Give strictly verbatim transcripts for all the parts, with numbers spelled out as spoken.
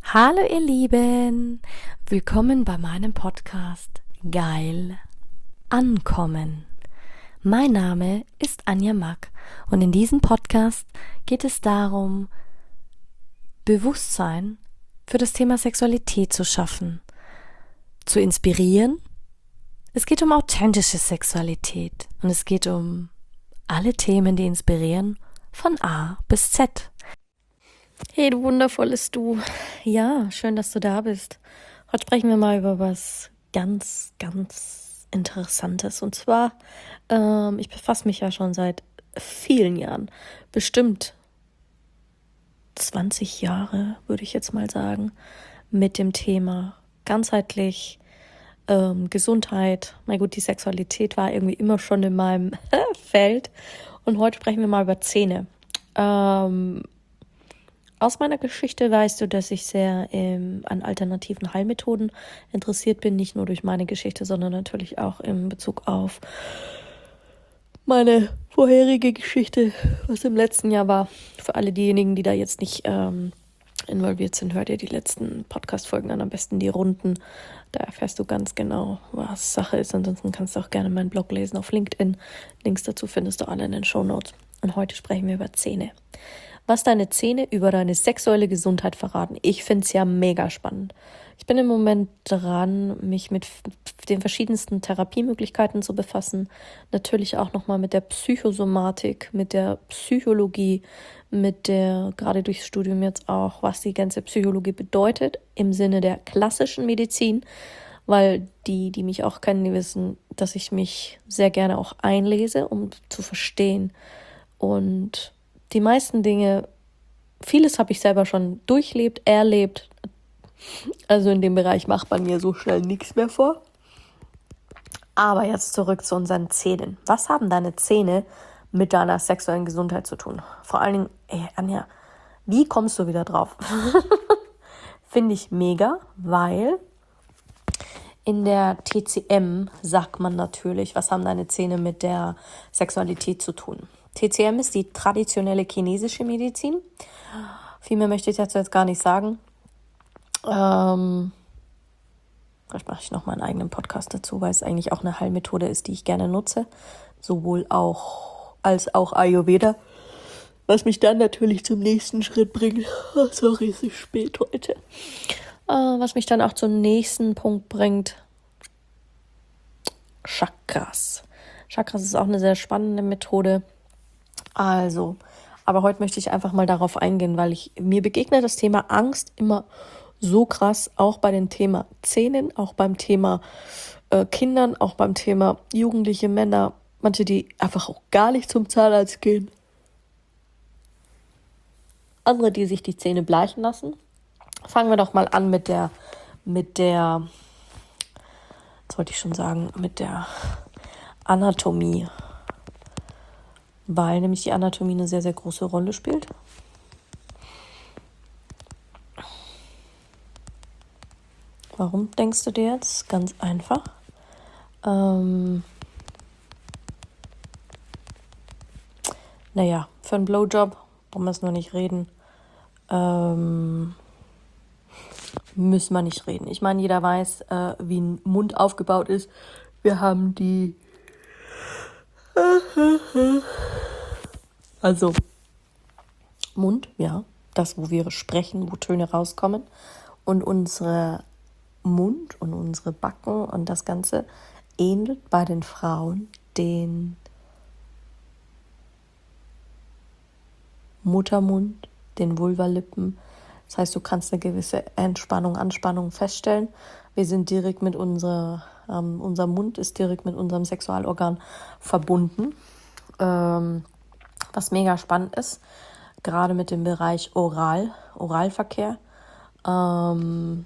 Hallo ihr Lieben, willkommen bei meinem Podcast Geil Ankommen. Mein Name ist Anja Mack und in diesem Podcast geht es darum, Bewusstsein für das Thema Sexualität zu schaffen, zu inspirieren. Es geht um authentische Sexualität und es geht um alle Themen, die inspirieren, von A bis Z. Hey, du wundervolles Du. Ja, schön, dass du da bist. Heute sprechen wir mal über was ganz, ganz Interessantes. Und zwar, ähm, ich befasse mich ja schon seit vielen Jahren, bestimmt zwanzig Jahre, würde ich jetzt mal sagen, mit dem Thema ganzheitlich ähm, Gesundheit. Na gut, die Sexualität war irgendwie immer schon in meinem Feld. Und heute sprechen wir mal über Zähne. Ähm, Aus meiner Geschichte weißt du, dass ich sehr ähm, an alternativen Heilmethoden interessiert bin, nicht nur durch meine Geschichte, sondern natürlich auch in Bezug auf meine vorherige Geschichte, was im letzten Jahr war. Für alle diejenigen, die da jetzt nicht ähm, involviert sind, hört ihr die letzten Podcast-Folgen an, am besten die Runden. Da erfährst du ganz genau, was Sache ist. Ansonsten kannst du auch gerne meinen Blog lesen auf LinkedIn. Links dazu findest du alle in den Shownotes. Und heute sprechen wir über Zähne. Was deine Zähne über deine sexuelle Gesundheit verraten. Ich finde es ja mega spannend. Ich bin im Moment dran, mich mit den verschiedensten Therapiemöglichkeiten zu befassen. Natürlich auch nochmal mit der Psychosomatik, mit der Psychologie, mit der, gerade durchs Studium jetzt auch, was die ganze Psychologie bedeutet, im Sinne der klassischen Medizin. Weil die, die mich auch kennen, die wissen, dass ich mich sehr gerne auch einlese, um zu verstehen. Und die meisten Dinge, vieles habe ich selber schon durchlebt, erlebt. Also in dem Bereich macht bei mir so schnell nichts mehr vor. Aber jetzt zurück zu unseren Zähnen. Was haben deine Zähne mit deiner sexuellen Gesundheit zu tun? Vor allen Dingen, ey, Anja, wie kommst du wieder drauf? Finde ich mega, weil in der T C M sagt man natürlich, was haben deine Zähne mit der Sexualität zu tun? T C M ist die traditionelle chinesische Medizin. Viel mehr möchte ich dazu jetzt gar nicht sagen. Ähm, vielleicht mache ich noch mal einen eigenen Podcast dazu, weil es eigentlich auch eine Heilmethode ist, die ich gerne nutze. Sowohl auch als auch Ayurveda. Was mich dann natürlich zum nächsten Schritt bringt. Oh, sorry, es ist spät heute. Äh, was mich dann auch zum nächsten Punkt bringt. Chakras. Chakras ist auch eine sehr spannende Methode. Also, aber heute möchte ich einfach mal darauf eingehen, weil ich mir begegnet das Thema Angst immer so krass, auch bei dem Thema Zähnen, auch beim Thema äh, Kindern, auch beim Thema jugendliche Männer, manche, die einfach auch gar nicht zum Zahnarzt gehen. Andere, die sich die Zähne bleichen lassen. Fangen wir doch mal an mit der, mit der, was wollte ich schon sagen, mit der Anatomie. Weil nämlich die Anatomie eine sehr, sehr große Rolle spielt. Warum denkst du dir jetzt? Ganz einfach. Ähm, naja, für einen Blowjob brauchen wir es noch nicht reden. Ähm, müssen wir nicht reden. Ich meine, jeder weiß, äh, wie ein Mund aufgebaut ist. Wir haben die Also Mund, ja, das, wo wir sprechen, wo Töne rauskommen. Und unsere Mund und unsere Backen und das Ganze ähnelt bei den Frauen den Muttermund, den Vulvalippen. Das heißt, du kannst eine gewisse Entspannung, Anspannung feststellen. Wir sind direkt mit unserer, ähm, unser Mund ist direkt mit unserem Sexualorgan verbunden. Ähm, was mega spannend ist, gerade mit dem Bereich Oral, Oralverkehr. Ähm,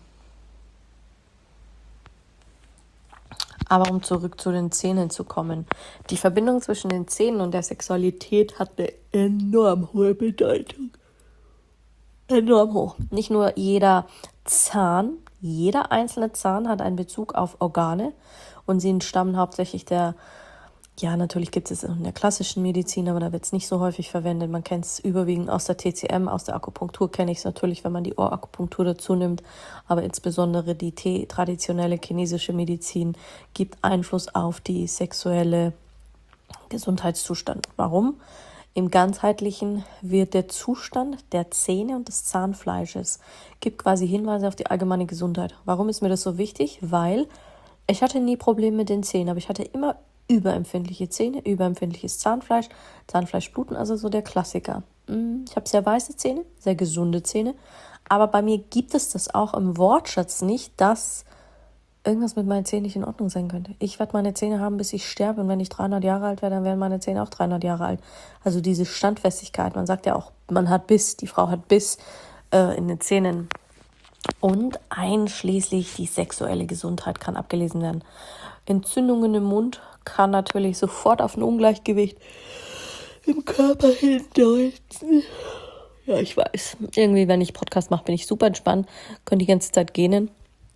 aber um zurück zu den Zähnen zu kommen. Die Verbindung zwischen den Zähnen und der Sexualität hat eine enorm hohe Bedeutung. Enorm hoch. Nicht nur jeder Zahn, jeder einzelne Zahn hat einen Bezug auf Organe und sie entstammen hauptsächlich der Ja, natürlich gibt es in der klassischen Medizin, aber da wird es nicht so häufig verwendet. Man kennt es überwiegend aus der T C M, aus der Akupunktur kenne ich es natürlich, wenn man die Ohrakupunktur dazu nimmt. Aber insbesondere die T- traditionelle chinesische Medizin gibt Einfluss auf die sexuelle Gesundheitszustand. Warum? Im Ganzheitlichen wird der Zustand der Zähne und des Zahnfleisches, gibt quasi Hinweise auf die allgemeine Gesundheit. Warum ist mir das so wichtig? Weil ich hatte nie Probleme mit den Zähnen, aber ich hatte immer überempfindliche Zähne, überempfindliches Zahnfleisch, Zahnfleischbluten, also so der Klassiker. Ich habe sehr weiße Zähne, sehr gesunde Zähne, aber bei mir gibt es das auch im Wortschatz nicht, dass irgendwas mit meinen Zähnen nicht in Ordnung sein könnte. Ich werde meine Zähne haben, bis ich sterbe, und wenn ich dreihundert Jahre alt werde, dann werden meine Zähne auch dreihundert Jahre alt. Also diese Standfestigkeit, man sagt ja auch, man hat Biss, die Frau hat Biss äh, in den Zähnen. Und einschließlich die sexuelle Gesundheit kann abgelesen werden. Entzündungen im Mund kann natürlich sofort auf ein Ungleichgewicht im Körper hindeuten. Ja, ich weiß. Irgendwie, wenn ich Podcast mache, bin ich super entspannt. Können die ganze Zeit gähnen.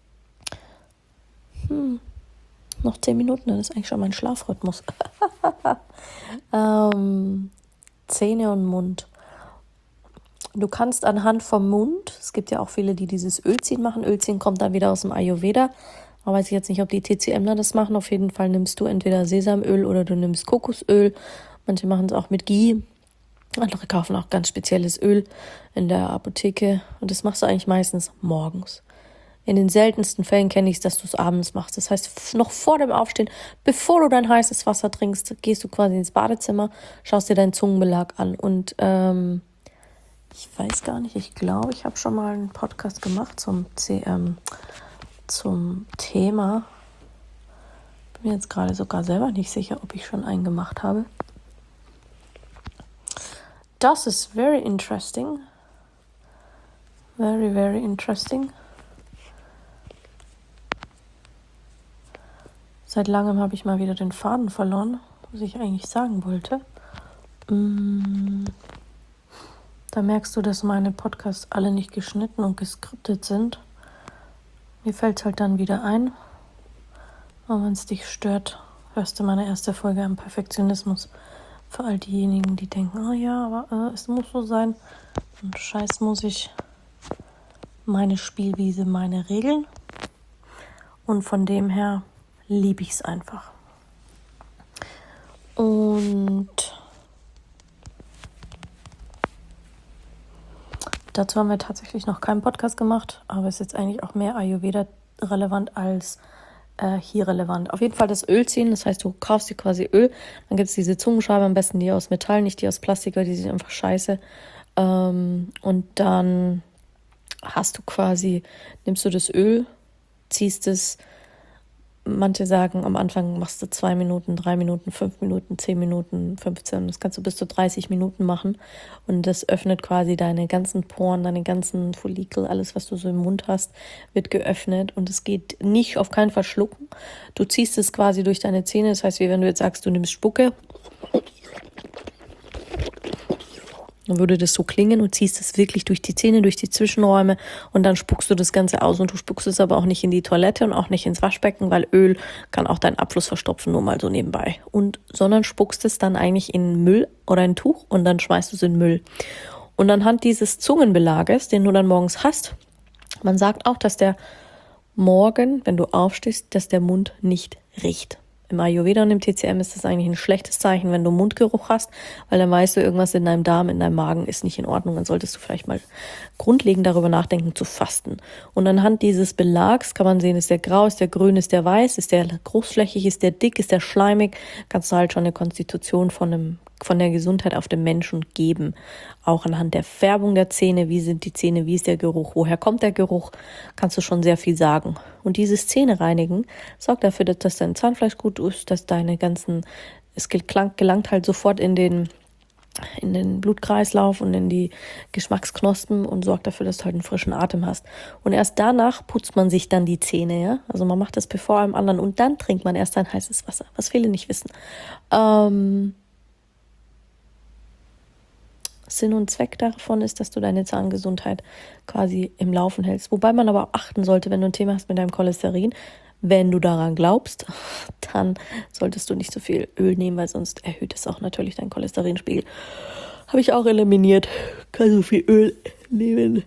Hm. Noch zehn Minuten, dann ist eigentlich schon mein Schlafrhythmus. ähm, Zähne und Mund. Du kannst anhand vom Mund, es gibt ja auch viele, die dieses Ölziehen machen. Ölziehen kommt dann wieder aus dem Ayurveda. Aber weiß ich jetzt nicht, ob die T C Mler das machen. Auf jeden Fall nimmst du entweder Sesamöl oder du nimmst Kokosöl. Manche machen es auch mit Ghee. Andere kaufen auch ganz spezielles Öl in der Apotheke. Und das machst du eigentlich meistens morgens. In den seltensten Fällen kenne ich es, dass du es abends machst. Das heißt, noch vor dem Aufstehen, bevor du dein heißes Wasser trinkst, gehst du quasi ins Badezimmer, schaust dir deinen Zungenbelag an. Und ähm, ich weiß gar nicht, ich glaube, ich habe schon mal einen Podcast gemacht zum, C M, zum Thema. Bin mir jetzt gerade sogar selber nicht sicher, ob ich schon einen gemacht habe. Das ist very interesting. Very, very interesting. Seit langem habe ich mal wieder den Faden verloren, was ich eigentlich sagen wollte. Mm, da merkst du, dass meine Podcasts alle nicht geschnitten und geskriptet sind. Mir fällt es halt dann wieder ein. Aber wenn es dich stört, hörst du meine erste Folge am Perfektionismus. Für all diejenigen, die denken, oh ja, aber äh, es muss so sein. Und scheiß muss ich. Meine Spielwiese, meine Regeln. Und von dem her liebe ich es einfach. Und dazu haben wir tatsächlich noch keinen Podcast gemacht, aber es ist jetzt eigentlich auch mehr Ayurveda-relevant als äh, hier relevant. Auf jeden Fall das Öl ziehen, das heißt, du kaufst dir quasi Öl, dann gibt es diese Zungenscheibe, am besten die aus Metall, nicht die aus Plastik, weil die sind einfach scheiße. Ähm, und dann hast du quasi, nimmst du das Öl, ziehst es. Manche sagen, am Anfang machst du zwei Minuten, drei Minuten, fünf Minuten, zehn Minuten, fünfzehn. Das kannst du bis zu dreißig Minuten machen. Und das öffnet quasi deine ganzen Poren, deine ganzen Follikel, alles, was du so im Mund hast, wird geöffnet. Und es geht nicht auf keinen Fall schlucken. Du ziehst es quasi durch deine Zähne. Das heißt, wie wenn du jetzt sagst, du nimmst Spucke, dann würde das so klingen und ziehst es wirklich durch die Zähne, durch die Zwischenräume und dann spuckst du das Ganze aus. Und du spuckst es aber auch nicht in die Toilette und auch nicht ins Waschbecken, weil Öl kann auch deinen Abfluss verstopfen, nur mal so nebenbei. Und sondern spuckst es dann eigentlich in Müll oder ein Tuch und dann schmeißt du es in Müll. Und anhand dieses Zungenbelages, den du dann morgens hast, man sagt auch, dass der Morgen, wenn du aufstehst, dass der Mund nicht riecht. Im Ayurveda und im T C M ist das eigentlich ein schlechtes Zeichen, wenn du Mundgeruch hast, weil dann weißt du, irgendwas in deinem Darm, in deinem Magen ist nicht in Ordnung. Dann solltest du vielleicht mal grundlegend darüber nachdenken, zu fasten. Und anhand dieses Belags kann man sehen, ist der grau, ist der grün, ist der weiß, ist der großflächig, ist der dick, ist der schleimig. Kannst du halt schon eine Konstitution von einem von der Gesundheit auf dem Menschen geben. Auch anhand der Färbung der Zähne, wie sind die Zähne, wie ist der Geruch, woher kommt der Geruch, kannst du schon sehr viel sagen. Und dieses Zähnereinigen sorgt dafür, dass dein Zahnfleisch gut ist, dass deine ganzen, es gelangt, gelangt halt sofort in den in den Blutkreislauf und in die Geschmacksknospen und sorgt dafür, dass du halt einen frischen Atem hast. Und erst danach putzt man sich dann die Zähne, ja. Also man macht das bevor allem anderen und dann trinkt man erst ein heißes Wasser, was viele nicht wissen. Ähm, Sinn und Zweck davon ist, dass du deine Zahngesundheit quasi im Laufen hältst. Wobei man aber auch achten sollte, wenn du ein Thema hast mit deinem Cholesterin, Wenn du daran glaubst, dann solltest du nicht so viel Öl nehmen, weil sonst erhöht es auch natürlich deinen Cholesterinspiegel. Habe ich auch eliminiert. Kann so viel Öl nehmen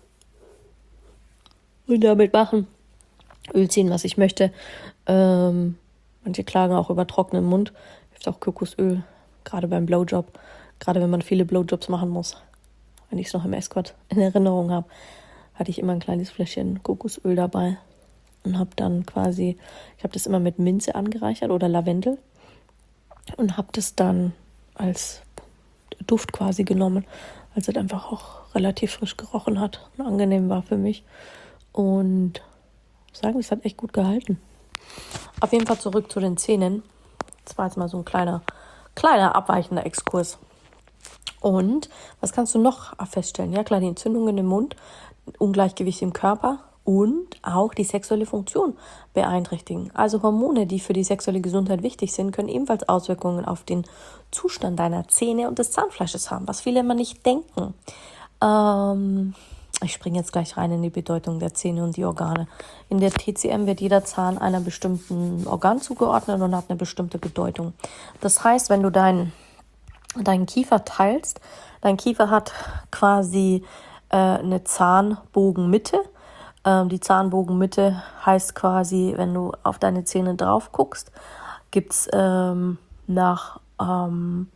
und damit machen. Öl ziehen, was ich möchte. Ähm, manche klagen auch über trockenen Mund. Hilft auch Kokosöl, gerade beim Blowjob. Gerade wenn man viele Blowjobs machen muss. Wenn ich es noch im Escort in Erinnerung habe, hatte ich immer ein kleines Fläschchen Kokosöl dabei. Und habe dann quasi, ich habe das immer mit Minze angereichert oder Lavendel. Und habe das dann als Duft quasi genommen, weil es halt einfach auch relativ frisch gerochen hat und angenehm war für mich. Und sagen, es hat echt gut gehalten. Auf jeden Fall zurück zu den Zähnen. Das war jetzt mal so ein kleiner, kleiner abweichender Exkurs. Und was kannst du noch feststellen? Ja klar, die Entzündungen im Mund, Ungleichgewicht im Körper und auch die sexuelle Funktion beeinträchtigen. Also Hormone, die für die sexuelle Gesundheit wichtig sind, können ebenfalls Auswirkungen auf den Zustand deiner Zähne und des Zahnfleisches haben, was viele immer nicht denken. Ähm... Ich springe jetzt gleich rein in die Bedeutung der Zähne und die Organe. In der T C M wird jeder Zahn einer bestimmten Organ zugeordnet und hat eine bestimmte Bedeutung. Das heißt, wenn du deinen deinen Kiefer teilst, dein Kiefer hat quasi äh, eine Zahnbogenmitte. Ähm, die Zahnbogenmitte heißt quasi, wenn du auf deine Zähne drauf guckst, gibt es ähm, nach... Ähm,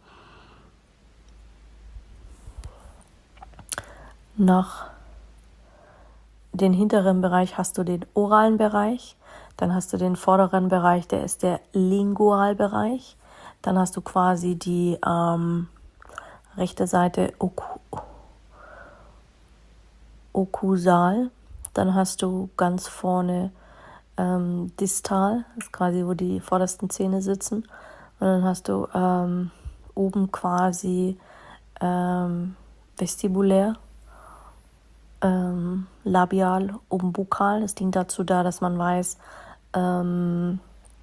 nach den hinteren Bereich hast du den oralen Bereich, dann hast du den vorderen Bereich, der ist der Lingualbereich, dann hast du quasi die ähm, rechte Seite ok- okklusal, dann hast du ganz vorne ähm, distal, das ist quasi, wo die vordersten Zähne sitzen, und dann hast du ähm, oben quasi ähm, vestibulär, Ähm, labial, oben bukal. Das dient dazu da, dass man weiß, ähm,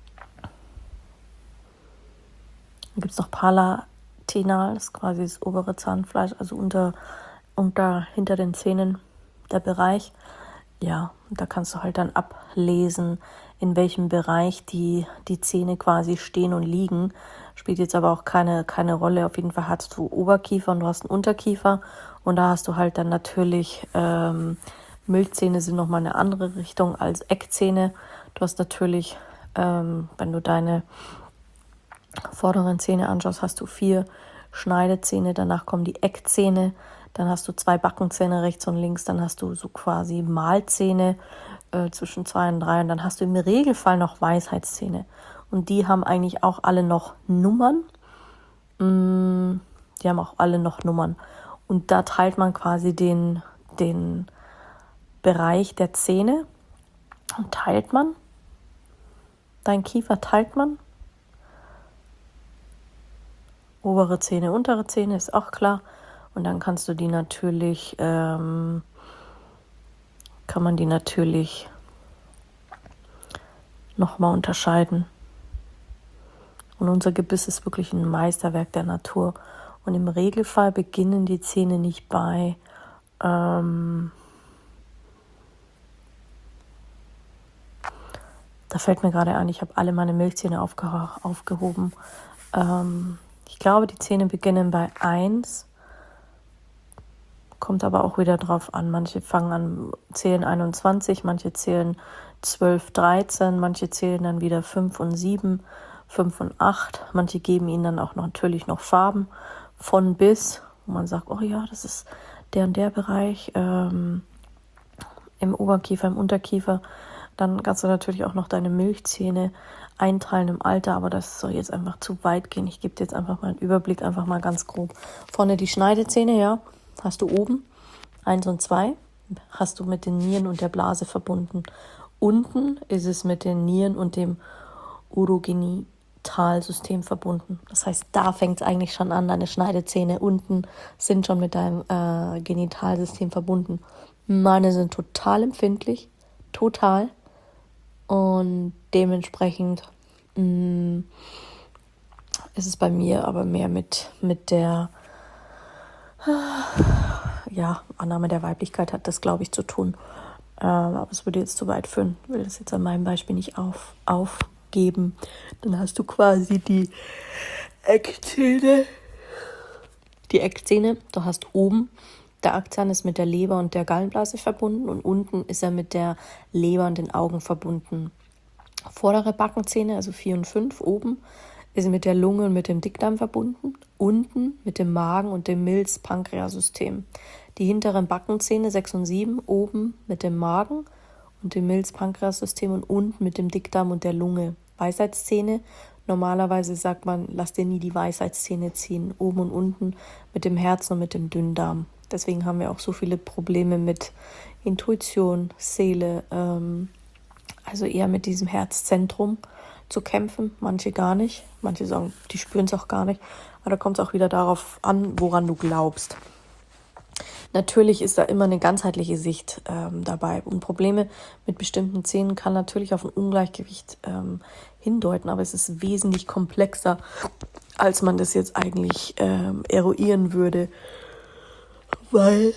dann gibt es noch palatinal, das ist quasi das obere Zahnfleisch, also unter, unter hinter den Zähnen der Bereich. Ja, da kannst du halt dann ablesen, in welchem Bereich die, die Zähne quasi stehen und liegen. Spielt jetzt aber auch keine, keine Rolle. Auf jeden Fall hast du Oberkiefer und du hast einen Unterkiefer. Und da hast du halt dann natürlich, ähm, Milchzähne sind nochmal eine andere Richtung als Eckzähne. Du hast natürlich, ähm, wenn du deine vorderen Zähne anschaust, hast du vier Schneidezähne, danach kommen die Eckzähne, dann hast du zwei Backenzähne rechts und links, dann hast du so quasi Mahlzähne äh, zwischen zwei und drei und dann hast du im Regelfall noch Weisheitszähne. Und die haben eigentlich auch alle noch Nummern. Mm, die haben auch alle noch Nummern. Und da teilt man quasi den, den Bereich der Zähne und teilt man. Dein Kiefer teilt man. Obere Zähne, untere Zähne, ist auch klar. Und dann kannst du die natürlich, ähm, kann man die natürlich nochmal unterscheiden. Und unser Gebiss ist wirklich ein Meisterwerk der Natur. Und im Regelfall beginnen die Zähne nicht bei ähm, da fällt mir gerade ein, ich habe alle meine Milchzähne aufge- aufgehoben. Ähm, ich glaube, die Zähne beginnen bei eins, kommt aber auch wieder drauf an. Manche fangen an, zählen einundzwanzig, manche zählen zwölf, dreizehn, manche zählen dann wieder fünf und sieben, fünf und acht. Manche geben ihnen dann auch noch, natürlich noch Farben von bis, wo man sagt, oh ja, das ist der und der Bereich, ähm, im Oberkiefer, im Unterkiefer. Dann kannst du natürlich auch noch deine Milchzähne einteilen im Alter, aber das soll jetzt einfach zu weit gehen. Ich gebe dir jetzt einfach mal einen Überblick, einfach mal ganz grob. Vorne die Schneidezähne, ja, hast du oben, eins und zwei, hast du mit den Nieren und der Blase verbunden. Unten ist es mit den Nieren und dem Urogenitalsystem verbunden. Das heißt, da fängt es eigentlich schon an, deine Schneidezähne unten sind schon mit deinem äh, Genitalsystem verbunden. Meine sind total empfindlich, total. Und dementsprechend mh, ist es bei mir aber mehr mit, mit der ja, Annahme der Weiblichkeit hat das, glaube ich, zu tun. Ähm, aber es würde jetzt zu weit führen. Ich will das jetzt an meinem Beispiel nicht auf, aufgeben. Dann hast du quasi die Eckzähne. Die Eckzähne, du hast oben, der Eckzahn ist mit der Leber und der Gallenblase verbunden und unten ist er mit der Leber und den Augen verbunden. Vordere Backenzähne, also vier und fünf, oben ist mit der Lunge und mit dem Dickdarm verbunden, unten mit dem Magen und dem Milz-Pankreas-System. Die hinteren Backenzähne sechs und sieben, oben mit dem Magen und dem Milz-Pankreas-System und unten mit dem Dickdarm und der Lunge. Weisheitszähne, normalerweise sagt man, lass dir nie die Weisheitszähne ziehen, oben und unten mit dem Herzen und mit dem Dünndarm. Deswegen haben wir auch so viele Probleme mit Intuition, Seele, ähm, also eher mit diesem Herzzentrum zu kämpfen. Manche gar nicht, manche sagen, die spüren es auch gar nicht. Aber da kommt es auch wieder darauf an, woran du glaubst. Natürlich ist da immer eine ganzheitliche Sicht ähm, dabei. Und Probleme mit bestimmten Zähnen kann natürlich auf ein Ungleichgewicht ähm, hindeuten, aber es ist wesentlich komplexer, als man das jetzt eigentlich ähm, eruieren würde. Weil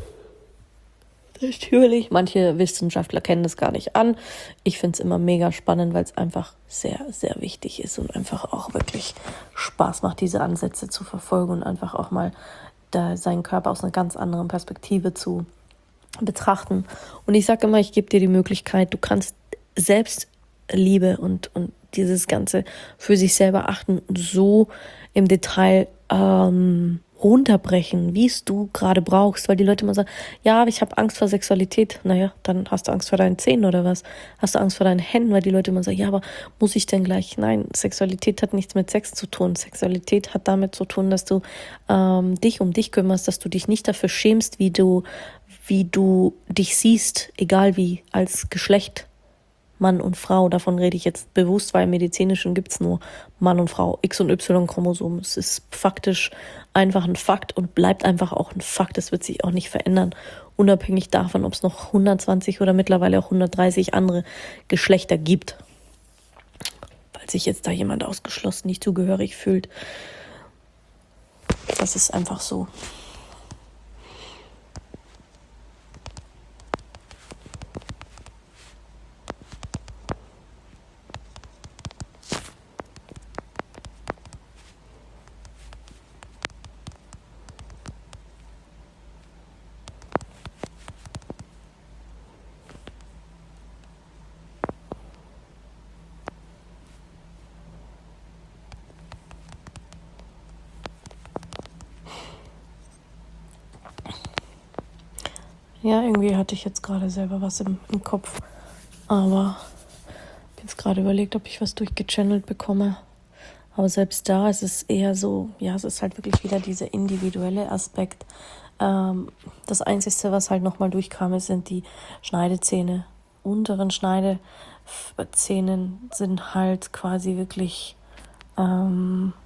natürlich, manche Wissenschaftler kennen das gar nicht an. Ich finde es immer mega spannend, weil es einfach sehr, sehr wichtig ist und einfach auch wirklich Spaß macht, diese Ansätze zu verfolgen und einfach auch mal da seinen Körper aus einer ganz anderen Perspektive zu betrachten. Und ich sage immer, ich gebe dir die Möglichkeit, du kannst Selbstliebe und, und dieses Ganze für sich selber achten so im Detail ähm, runterbrechen, wie es du gerade brauchst, weil die Leute immer sagen, ja, aber ich habe Angst vor Sexualität. Naja, dann hast du Angst vor deinen Zähnen oder was? Hast du Angst vor deinen Händen, weil die Leute immer sagen, ja, aber muss ich denn gleich? Nein, Sexualität hat nichts mit Sex zu tun. Sexualität hat damit zu tun, dass du ähm, dich um dich kümmerst, dass du dich nicht dafür schämst, wie du, wie du dich siehst, egal wie, als Geschlecht. Mann und Frau, davon rede ich jetzt bewusst, weil im Medizinischen gibt es nur Mann und Frau, X- und Y-Chromosom. Es ist faktisch einfach ein Fakt und bleibt einfach auch ein Fakt. Es wird sich auch nicht verändern, unabhängig davon, ob es noch hundertzwanzig oder mittlerweile auch hundertdreißig andere Geschlechter gibt. Weil sich jetzt da jemand ausgeschlossen, nicht zugehörig fühlt. Das ist einfach so. Ja, irgendwie hatte ich jetzt gerade selber was im, im Kopf, aber ich habe jetzt gerade überlegt, ob ich was durchgechannelt bekomme. Aber selbst da ist es eher so, ja, es ist halt wirklich wieder dieser individuelle Aspekt. Ähm, das Einzige, was halt nochmal durchkam, sind die Schneidezähne. Unteren Schneidezähnen sind halt quasi wirklich ähm,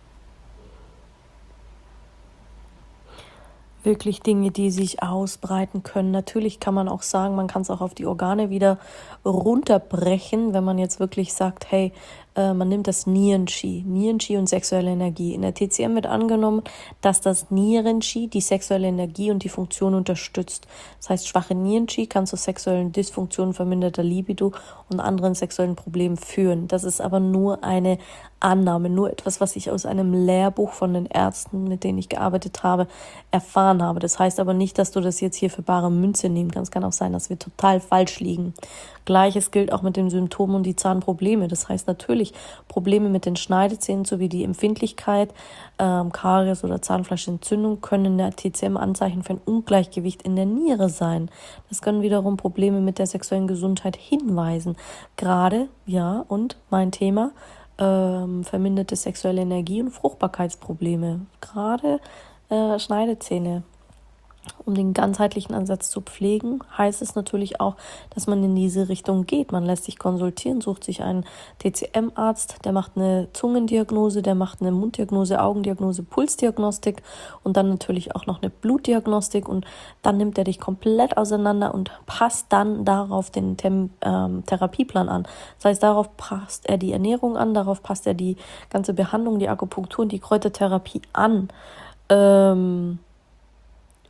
wirklich Dinge, die sich ausbreiten können. Natürlich kann man auch sagen, man kann es auch auf die Organe wieder runterbrechen, wenn man jetzt wirklich sagt, hey, äh, man nimmt das Nieren-Qi, Nieren-Qi und sexuelle Energie. In der T C M wird angenommen, dass das Nieren-Qi die sexuelle Energie und die Funktion unterstützt. Das heißt, schwache Nieren-Qi kann zu sexuellen Dysfunktionen, verminderter Libido und anderen sexuellen Problemen führen. Das ist aber nur eine Annahme, nur etwas, was ich aus einem Lehrbuch von den Ärzten, mit denen ich gearbeitet habe, erfahren habe. Das heißt aber nicht, dass du das jetzt hier für bare Münze nehmen kannst. Es kann auch sein, dass wir total falsch liegen. Gleiches gilt auch mit den Symptomen und die Zahnprobleme. Das heißt natürlich Probleme mit den Schneidezähnen sowie die Empfindlichkeit, ähm, Karies oder Zahnfleischentzündung können in der T C M Anzeichen für ein Ungleichgewicht in der Niere sein. Das können wiederum Probleme mit der sexuellen Gesundheit hinweisen. Gerade, ja, und mein Thema, ähm, verminderte sexuelle Energie und Fruchtbarkeitsprobleme. Gerade äh, Schneidezähne. Um den ganzheitlichen Ansatz zu pflegen, heißt es natürlich auch, dass man in diese Richtung geht. Man lässt sich konsultieren, sucht sich einen T C M-Arzt, der macht eine Zungendiagnose, der macht eine Munddiagnose, Augendiagnose, Pulsdiagnostik und dann natürlich auch noch eine Blutdiagnostik und dann nimmt er dich komplett auseinander und passt dann darauf den Tem- ähm, Therapieplan an. Das heißt, darauf passt er die Ernährung an, darauf passt er die ganze Behandlung, die Akupunktur und die Kräutertherapie an. Ähm...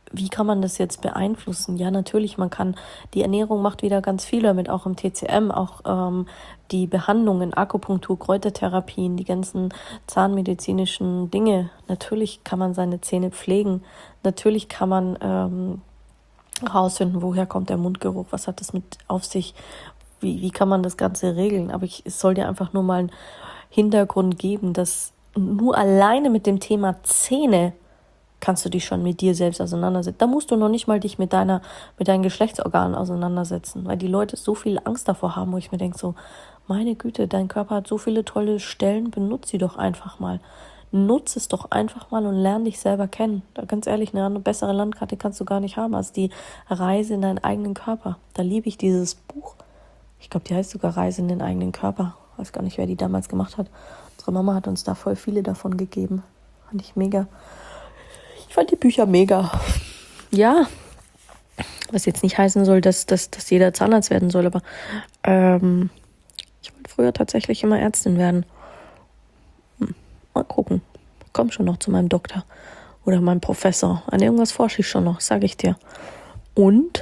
wie kann man das jetzt beeinflussen? Ja, natürlich, man kann, die Ernährung macht wieder ganz viel damit, auch im T C M, auch ähm, die Behandlungen, Akupunktur, Kräutertherapien, die ganzen zahnmedizinischen Dinge. Natürlich kann man seine Zähne pflegen. Natürlich kann man ähm, herausfinden, woher kommt der Mundgeruch, was hat das mit auf sich, wie, wie kann man das Ganze regeln. Aber ich, es soll dir einfach nur mal einen Hintergrund geben, dass nur alleine mit dem Thema Zähne kannst du dich schon mit dir selbst auseinandersetzen. Da musst du noch nicht mal dich mit deiner, mit deinen Geschlechtsorganen auseinandersetzen, weil die Leute so viel Angst davor haben, wo ich mir denke so, meine Güte, dein Körper hat so viele tolle Stellen, benutze sie doch einfach mal. Nutze es doch einfach mal und lerne dich selber kennen. Da, ganz ehrlich, eine bessere Landkarte kannst du gar nicht haben als die Reise in deinen eigenen Körper. Da liebe ich dieses Buch. Ich glaube, die heißt sogar Reise in den eigenen Körper. Ich weiß gar nicht, wer die damals gemacht hat. Unsere Mama hat uns da voll viele davon gegeben. Fand ich mega. Ich fand die Bücher mega. Ja, was jetzt nicht heißen soll, dass, dass, dass jeder Zahnarzt werden soll, aber ähm, ich wollte früher tatsächlich immer Ärztin werden. Hm, mal gucken. Ich komme schon noch zu meinem Doktor oder meinem Professor. An irgendwas forsche ich schon noch, sage ich dir. Und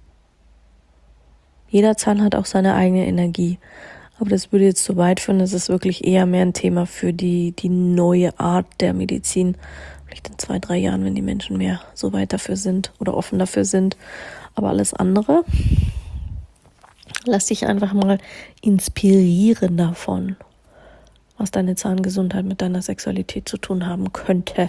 jeder Zahn hat auch seine eigene Energie. Aber das würde jetzt zu weit führen. Das ist wirklich eher mehr ein Thema für die, die neue Art der Medizin. Vielleicht in zwei, drei Jahren, wenn die Menschen mehr so weit dafür sind oder offen dafür sind. Aber alles andere, lass dich einfach mal inspirieren davon, was deine Zahngesundheit mit deiner Sexualität zu tun haben könnte.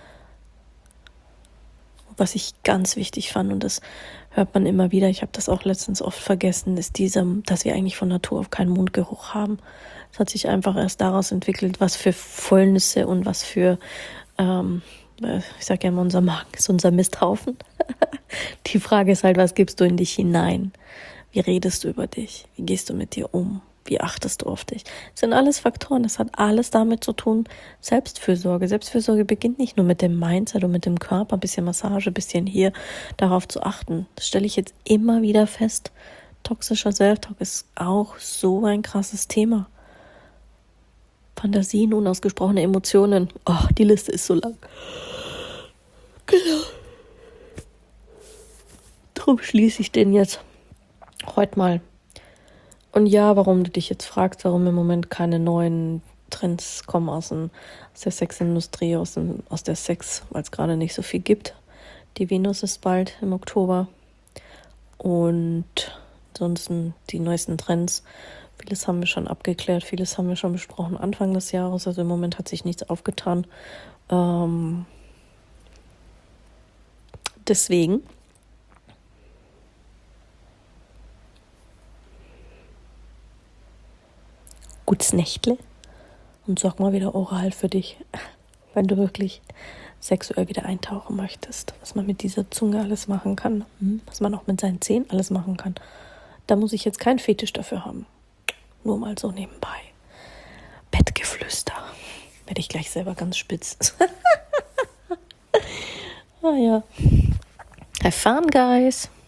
Was ich ganz wichtig fand, und das hört man immer wieder, ich habe das auch letztens oft vergessen, ist dieser, dass wir eigentlich von Natur auf keinen Mundgeruch haben. Es hat sich einfach erst daraus entwickelt, was für Fäulnisse und was für, ähm, ich sage ja immer, unser Magen ist unser Misthaufen. Die Frage ist halt, was gibst du in dich hinein? Wie redest du über dich? Wie gehst du mit dir um? Wie achtest du auf dich? Das sind alles Faktoren, das hat alles damit zu tun, Selbstfürsorge. Selbstfürsorge beginnt nicht nur mit dem Mindset und mit dem Körper, ein bisschen Massage, ein bisschen hier, darauf zu achten. Das stelle ich jetzt immer wieder fest. Toxischer Self-Talk ist auch so ein krasses Thema. Fantasien, unausgesprochene Emotionen. Oh, die Liste ist so lang. Genau. Darum schließe ich den jetzt heute mal. Und ja, warum du dich jetzt fragst, warum im Moment keine neuen Trends kommen aus, dem, aus der Sexindustrie, aus, dem, aus der Sex, weil es gerade nicht so viel gibt. Die Venus ist bald im Oktober. Und ansonsten die neuesten Trends. Vieles haben wir schon abgeklärt, vieles haben wir schon besprochen Anfang des Jahres. Also im Moment hat sich nichts aufgetan. Ähm, deswegen gutes Nächtle und sorg mal wieder oral für dich, wenn du wirklich sexuell wieder eintauchen möchtest. Was man mit dieser Zunge alles machen kann, was man auch mit seinen Zähnen alles machen kann. Da muss ich jetzt keinen Fetisch dafür haben. Nur mal so nebenbei. Bettgeflüster. Werde ich gleich selber ganz spitz. Ah ja. Have fun, guys.